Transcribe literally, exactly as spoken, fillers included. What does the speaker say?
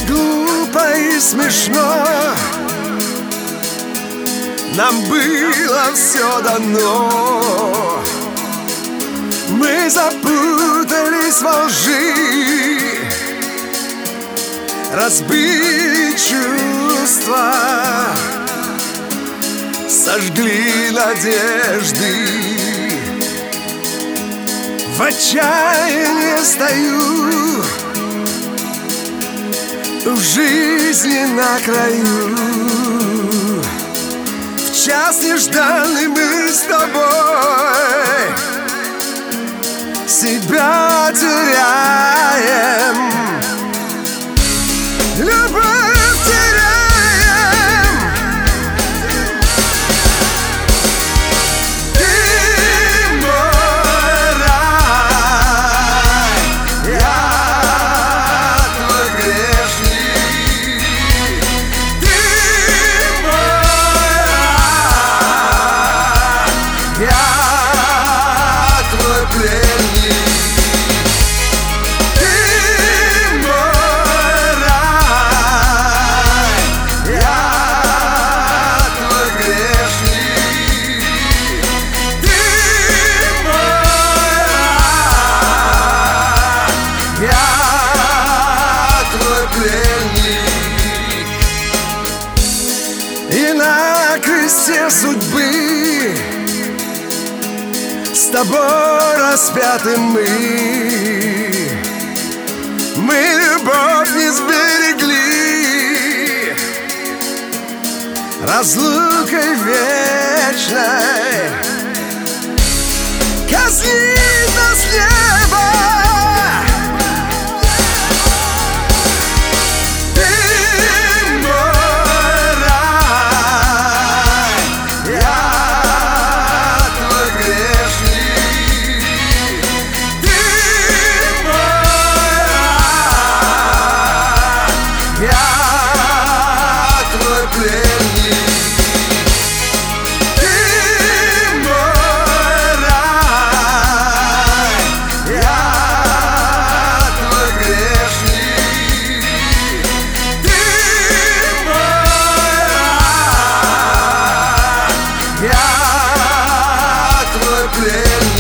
так глупо и смешно, нам было все дано. Мы запутались во лжи, разбили чувства, сожгли надежды. В отчаянии стою, в жизни на краю. В час нежданный мы с тобой себя теряем, любовь теряем. Ты мой рай, я твой грешник. Ты мой рай, я твой пленник. И на кресте судьбы с тобой распяты мы. Мы любовь не сберегли разлукой вечной. Казнит нас небо. Я твой пленник.